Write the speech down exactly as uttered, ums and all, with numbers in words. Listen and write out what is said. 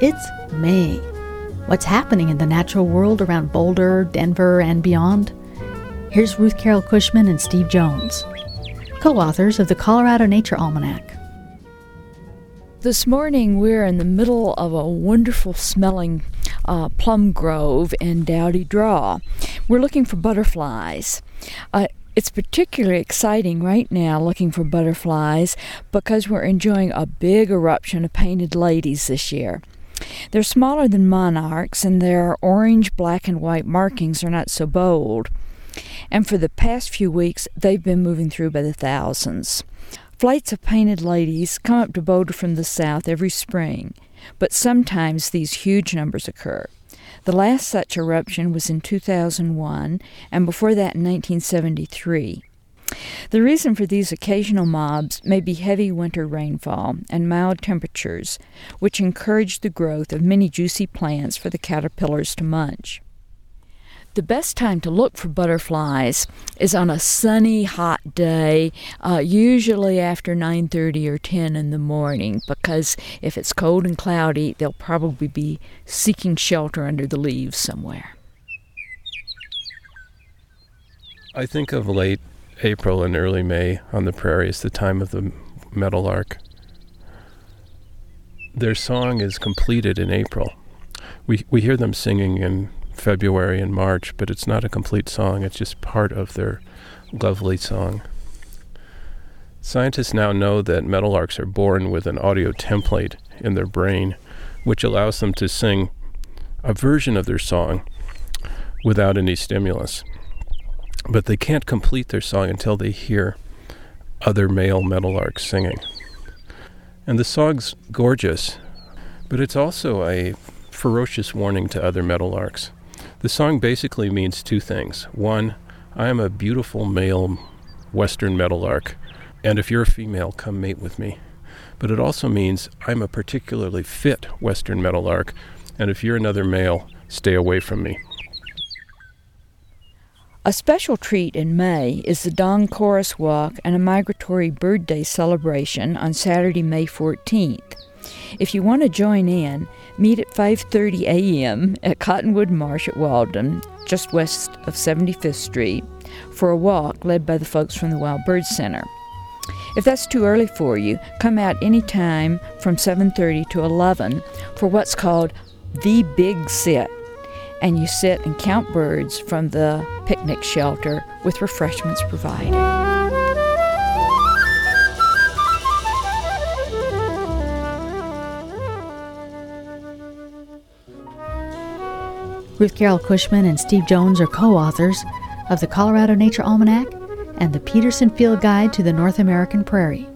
It's May. What's happening in the natural world around Boulder, Denver, and beyond? Here's Ruth Carol Cushman and Steve Jones, co-authors of the Colorado Nature Almanac. This morning we're in the middle of a wonderful smelling uh, plum grove in Dowdy Draw. We're looking for butterflies. Uh, it's particularly exciting right now looking for butterflies because we're enjoying a big eruption of painted ladies this year. They're smaller than monarchs, and their orange, black, and white markings are not so bold. And for the past few weeks, they've been moving through by the thousands. Flights of painted ladies come up to Boulder from the south every spring, but sometimes these huge numbers occur. The last such eruption was in two thousand one, and before that in nineteen seventy-three. The reason for these occasional mobs may be heavy winter rainfall and mild temperatures, which encourage the growth of many juicy plants for the caterpillars to munch. The best time to look for butterflies is on a sunny, hot day, uh, usually after nine thirty or ten in the morning, because if it's cold and cloudy, they'll probably be seeking shelter under the leaves somewhere. I think of late April and early May on the prairie as the time of the meadowlark. Their song is completed in April. We we hear them singing in February and March, but it's not a complete song. It's just part of their lovely song. Scientists now know that meadowlarks are born with an audio template in their brain, which allows them to sing a version of their song without any stimulus. But they can't complete their song until they hear other male meadowlarks singing. And the song's gorgeous, but it's also a ferocious warning to other meadowlarks. The song basically means two things. One, I am a beautiful male western meadowlark, and if you're a female, come mate with me. But it also means I'm a particularly fit western meadowlark, and if you're another male, stay away from me. A special treat in May is the Dawn Chorus Walk and a migratory bird day celebration on Saturday, May fourteenth. If you want to join in, meet at five thirty a.m. at Cottonwood Marsh at Walden, just west of seventy-fifth Street, for a walk led by the folks from the Wild Bird Center. If that's too early for you, come out any time from seven thirty to eleven for what's called the Big Sit, and you sit and count birds from the picnic shelter with refreshments provided. Ruth Carol Cushman and Steve Jones are co-authors of the Colorado Nature Almanac and the Peterson Field Guide to the North American Prairie.